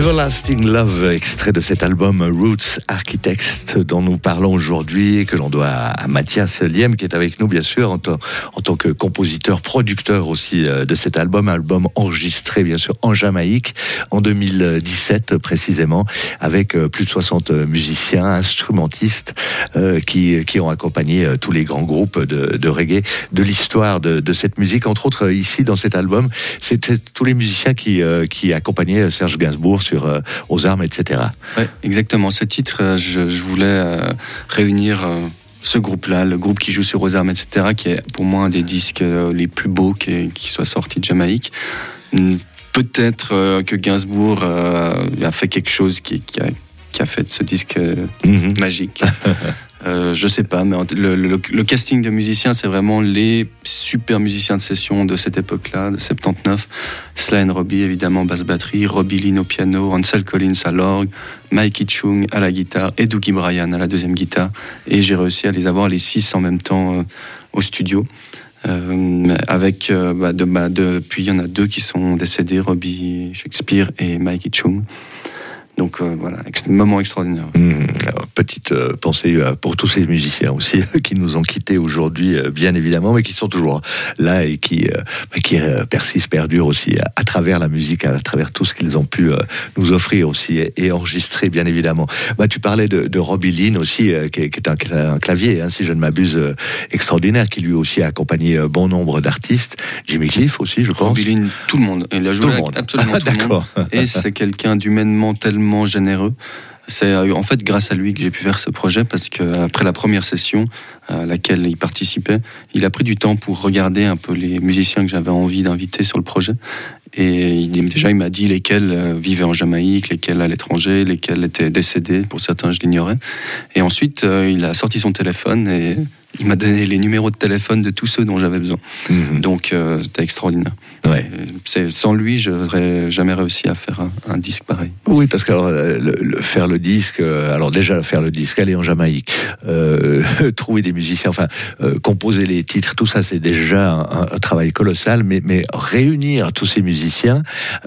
Everlasting Love, extrait de cet album Roots Architects dont nous parlons aujourd'hui et que l'on doit à Mathias Liem qui est avec nous bien sûr en tant que compositeur, producteur aussi de cet album enregistré bien sûr en Jamaïque en 2017 précisément avec plus de 60 musiciens, instrumentistes qui ont accompagné tous les grands groupes de reggae de l'histoire de cette musique. Entre autres ici dans cet album, c'était tous les musiciens qui accompagnaient Serge Gainsbourg sur Aux Armes, etc. Ouais, exactement. Ce titre, je voulais réunir ce groupe-là, le groupe qui joue sur Aux Armes, etc., qui est pour moi un des disques les plus beaux qui soit sorti de Jamaïque. Peut-être que Gainsbourg a fait quelque chose qui a fait de ce disque magique. Je sais pas, mais le casting de musiciens, c'est vraiment les super musiciens de session de cette époque-là, de 79. Sly & Robbie, évidemment, basse batterie, Robbie Lynn au piano, Ansel Collins à l'orgue, Mikey Chung à la guitare et Dougie Bryan à la deuxième guitare. Et j'ai réussi à les avoir les 6 en même temps au studio. Avec puis il y en a 2 qui sont décédés, Robbie Shakespeare et Mikey Chung. Donc voilà, moment extraordinaire. Petite pensée pour tous ces musiciens aussi qui nous ont quittés aujourd'hui, bien évidemment, mais qui sont toujours là et qui persistent, perdurent aussi à travers la musique, à travers tout ce qu'ils ont pu nous offrir aussi et enregistrer, bien évidemment. Tu parlais de Robbie Lynn aussi, qui est un clavier, si je ne m'abuse, extraordinaire, qui lui aussi a accompagné bon nombre d'artistes. Jimmy Cliff aussi, je pense. Robbie Lynn, tout le monde. Il a joué avec absolument tout le monde. Et c'est quelqu'un d'humainement tellement généreux. C'est en fait grâce à lui que j'ai pu faire ce projet parce qu'après la première session à laquelle il participait, il a pris du temps pour regarder un peu les musiciens que j'avais envie d'inviter sur le projet. Et il m'a dit lesquels vivaient en Jamaïque, lesquels à l'étranger, lesquels étaient décédés. Pour certains, je l'ignorais. Et ensuite, il a sorti son téléphone et il m'a donné les numéros de téléphone de tous ceux dont j'avais besoin. Donc, c'était extraordinaire. Ouais. Sans lui, je n'aurais jamais réussi à faire un disque pareil. Oui, parce que faire le disque, aller en Jamaïque, trouver des musiciens, composer les titres, tout ça, c'est déjà un travail colossal, mais réunir tous ces musiciens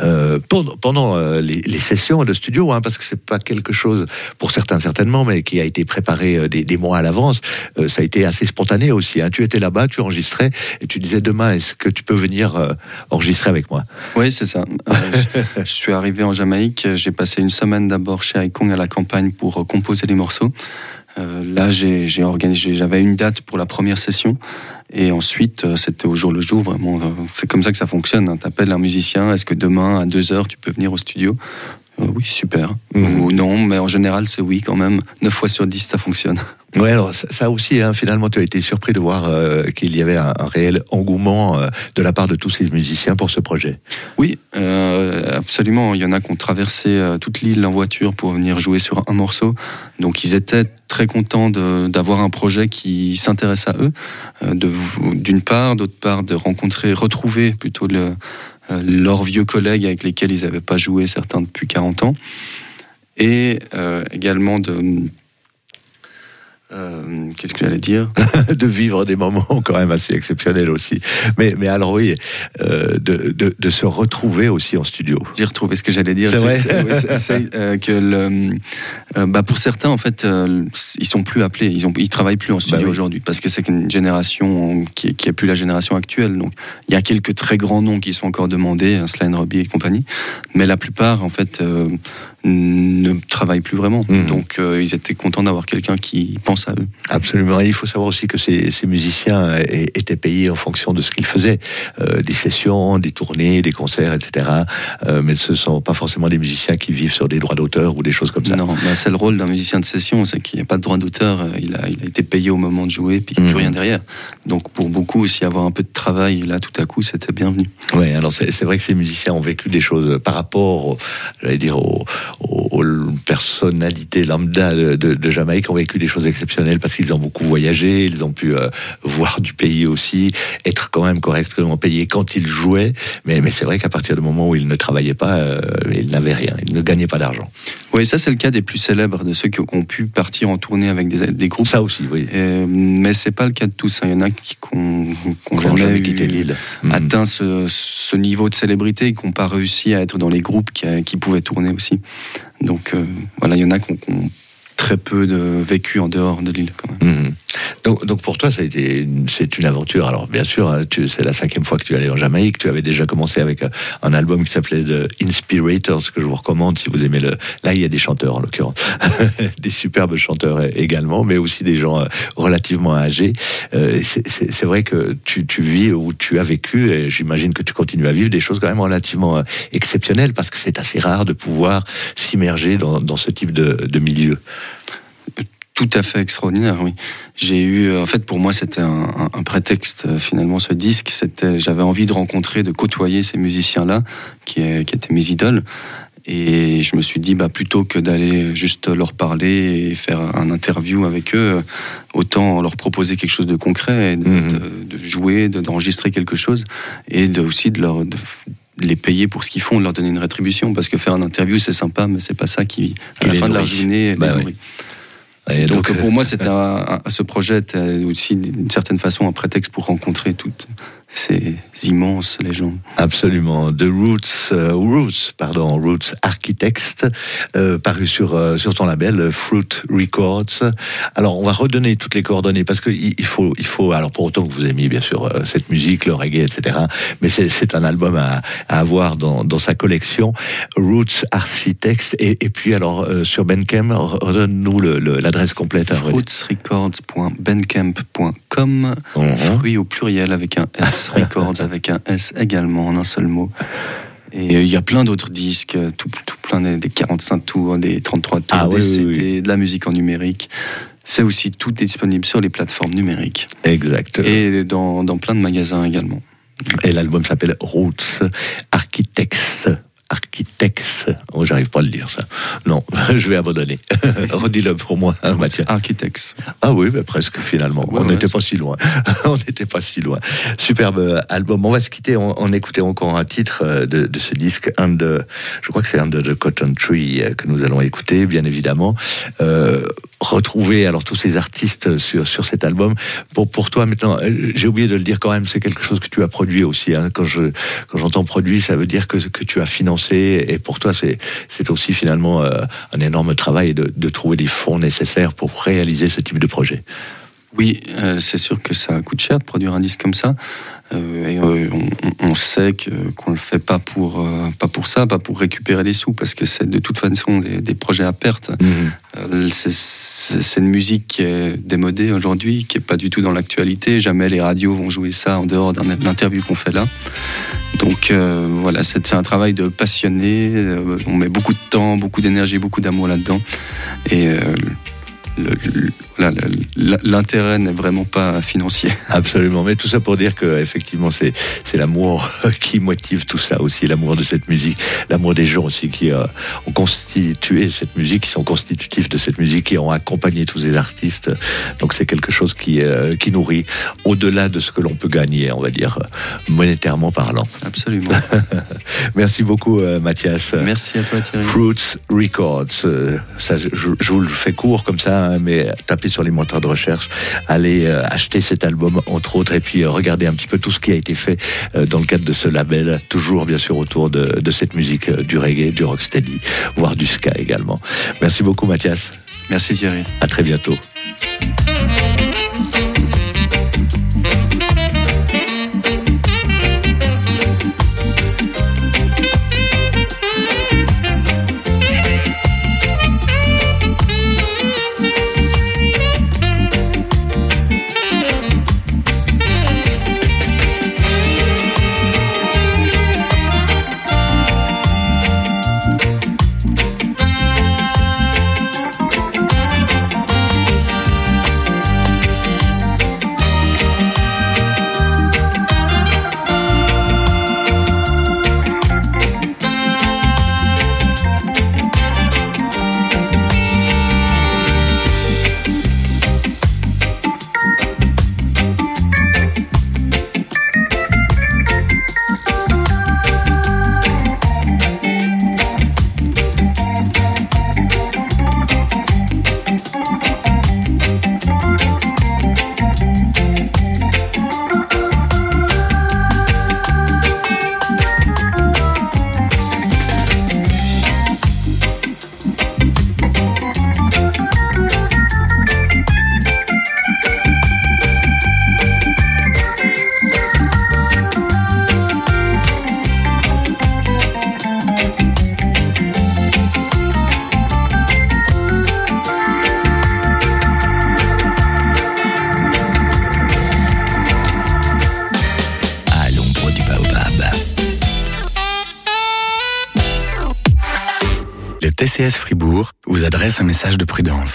pendant les sessions de studio, parce que c'est pas quelque chose, pour certains certainement, mais qui a été préparé des mois à l'avance, ça a été assez spontané aussi. Tu étais là-bas, tu enregistrais, et tu disais demain, est-ce que tu peux venir enregistrer avec moi? Oui, c'est ça. Je suis arrivé en Jamaïque, j'ai passé une semaine d'abord chez Icon à la campagne pour composer les morceaux. Là, j'avais une date pour la première session. Et ensuite, c'était au jour le jour, vraiment. C'est comme ça que ça fonctionne. T'appelles un musicien, est-ce que demain, à 2h, tu peux venir au studio? Oui, super. Ou non, mais en général, c'est oui quand même. 9 fois sur 10, ça fonctionne. Ouais, alors ça aussi, finalement, tu as été surpris de voir qu'il y avait un réel engouement de la part de tous ces musiciens pour ce projet. Oui, absolument. Il y en a qui ont traversé toute l'île en voiture pour venir jouer sur un morceau. Donc, ils étaient très contents d'avoir un projet qui s'intéresse à eux. D'une part, d'autre part, de retrouver plutôt leurs vieux collègues avec lesquels ils n'avaient pas joué, certains depuis 40 ans. Et également qu'est-ce que j'allais dire? De vivre des moments quand même assez exceptionnels aussi. Mais alors oui, de se retrouver aussi en studio. J'ai retrouvé ce que j'allais dire. C'est vrai. Pour certains, en fait, ils sont plus appelés. Ils travaillent plus en studio aujourd'hui parce que c'est une génération qui est plus la génération actuelle. Donc, il y a quelques très grands noms qui sont encore demandés, Sly & Robbie et compagnie. Mais la plupart, en fait, ne travaillent plus vraiment. Donc ils étaient contents d'avoir quelqu'un qui pense à eux. Absolument. Et il faut savoir aussi que ces musiciens étaient payés en fonction de ce qu'ils faisaient. Des sessions, des tournées, des concerts, etc. Mais ce ne sont pas forcément des musiciens qui vivent sur des droits d'auteur ou des choses comme ça. Non, c'est le rôle d'un musicien de session, c'est qu'il n'y a pas de droit d'auteur. Il a été payé au moment de jouer, puis plus rien derrière. Donc pour beaucoup aussi, avoir un peu de travail, là tout à coup, c'était bienvenu. Oui, alors c'est vrai que ces musiciens ont vécu des choses par rapport, aux personnalités lambda de Jamaïque ont vécu des choses exceptionnelles parce qu'ils ont beaucoup voyagé, ils ont pu voir du pays aussi, être quand même correctement payés quand ils jouaient. Mais c'est vrai qu'à partir du moment où ils ne travaillaient pas, ils n'avaient rien, ils ne gagnaient pas d'argent. Oui, ça c'est le cas des plus célèbres, de ceux qui ont pu partir en tournée avec des groupes. Ça aussi, oui. Mais c'est pas le cas de tous. Il y en a qui n'ont jamais quitté l'île, atteint ce niveau de célébrité et qui n'ont pas réussi à être dans les groupes qui pouvaient tourner aussi. Donc voilà, il y en a qui ont très peu de vécu en dehors de l'île quand même. Donc pour toi, c'est une aventure. Alors bien sûr, c'est la 5e fois que tu es allé en Jamaïque. Tu avais déjà commencé avec un album qui s'appelait The Inspirators, que je vous recommande si vous aimez Là, il y a des chanteurs en l'occurrence, des superbes chanteurs également, mais aussi des gens relativement âgés. C'est vrai que tu vis ou tu as vécu, et j'imagine que tu continues à vivre des choses quand même relativement exceptionnelles, parce que c'est assez rare de pouvoir s'immerger dans ce type de milieu. Tout à fait extraordinaire, oui. J'ai eu, en fait, pour moi, c'était un prétexte, finalement, ce disque. J'avais envie de rencontrer, de côtoyer ces musiciens-là, qui étaient mes idoles. Et je me suis dit, plutôt que d'aller juste leur parler et faire un interview avec eux, autant leur proposer quelque chose de concret, de jouer, d'enregistrer quelque chose, et aussi de les payer pour ce qu'ils font, de leur donner une rétribution. Parce que faire un interview, c'est sympa, mais c'est pas ça qui, à la fin de la journée, les nourrit. Et donc pour moi, ce projet était aussi d'une certaine façon un prétexte pour rencontrer toutes ces immenses légendes. Absolument. The Roots Architects, paru sur ton label Fruit Records. Alors on va redonner toutes les coordonnées parce que il faut alors pour autant que vous aimiez bien sûr cette musique, le reggae, etc. Mais c'est un album à avoir dans sa collection. Roots Architects et puis alors sur Bandcamp, redonne-nous l'adresse complète. Fruitsrecords.bandcamp.com. Fruits au pluriel avec un S. Records avec un S également en un seul mot. Et il y a plein d'autres disques, tout plein des 45 tours, des 33 tours, des CD, de la musique en numérique. C'est aussi tout disponible sur les plateformes numériques. Exact. Et dans plein de magasins également. Et l'album s'appelle Roots Architects. Oh, j'arrive pas à le dire ça. Non, je vais abandonner. Redis-le pour moi, Mathieu. Architects. Ah oui, mais presque finalement. On n'était pas si loin. On n'était pas si loin. Superbe album. On va se quitter en écoutant encore un titre de ce disque. Je crois que c'est Under the Cotton Tree que nous allons écouter, bien évidemment. Retrouver alors tous ces artistes sur cet album. Pour toi maintenant, j'ai oublié de le dire quand même, c'est quelque chose que tu as produit aussi. Hein. Quand j'entends produit, ça veut dire que tu as financé. Et pour toi, c'est aussi finalement un énorme travail de trouver les fonds nécessaires pour réaliser ce type de projet. Oui, c'est sûr que ça coûte cher de produire un disque comme ça. Et on sait qu'on le fait pas pour ça, pas pour récupérer les sous, parce que c'est de toute façon des projets à perte. C'est une musique qui est démodée aujourd'hui, qui est pas du tout dans l'actualité. Jamais les radios vont jouer ça en dehors de l'interview qu'on fait là. Donc voilà, c'est un travail de passionné. On met beaucoup de temps, beaucoup d'énergie, beaucoup d'amour là-dedans. Et l'intérêt n'est vraiment pas financier. Absolument, mais tout ça pour dire que effectivement c'est l'amour qui motive tout ça aussi, l'amour de cette musique, l'amour des gens aussi qui ont constitué cette musique, qui sont constitutifs de cette musique, qui ont accompagné tous ces artistes. Donc c'est quelque chose qui nourrit au-delà de ce que l'on peut gagner, on va dire monétairement parlant. Absolument. Merci beaucoup Mathias. Merci à toi Thierry. Fruits Records, ça, je vous le fais court comme ça, mais tapez sur les moteurs de recherche, allez acheter cet album entre autres, et puis regardez un petit peu tout ce qui a été fait dans le cadre de ce label, toujours bien sûr autour de cette musique, du reggae, du rocksteady, voire du ska également. Merci beaucoup Mathias. Merci Thierry. À très bientôt. TCS Fribourg vous adresse un message de prudence.